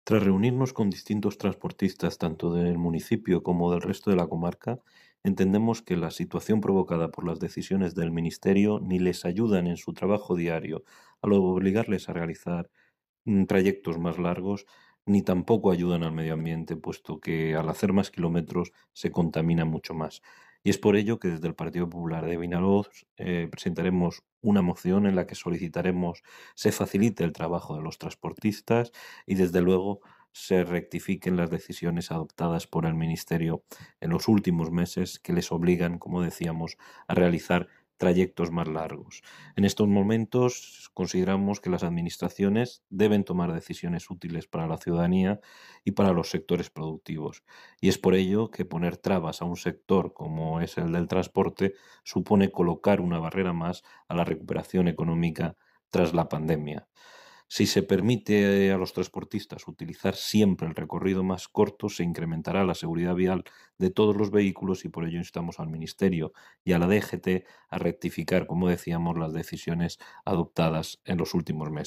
Tras reunirnos con distintos transportistas, tanto del municipio como del resto de la comarca, entendemos que la situación provocada por las decisiones del Ministerio ni les ayudan en su trabajo diario, al obligarles a realizar trayectos más largos, ni tampoco ayudan al medio ambiente, puesto que al hacer más kilómetros se contamina mucho más. Y es por ello que desde el Partido Popular de Vinalopó presentaremos una moción en la que solicitaremos se facilite el trabajo de los transportistas y desde luego se rectifiquen las decisiones adoptadas por el Ministerio en los últimos meses que les obligan, como decíamos, a realizar trayectos más largos. En estos momentos consideramos que las administraciones deben tomar decisiones útiles para la ciudadanía y para los sectores productivos. Y es por ello que poner trabas a un sector como es el del transporte supone colocar una barrera más a la recuperación económica tras la pandemia. Si se permite a los transportistas utilizar siempre el recorrido más corto, se incrementará la seguridad vial de todos los vehículos y por ello instamos al Ministerio y a la DGT a rectificar, como decíamos, las decisiones adoptadas en los últimos meses.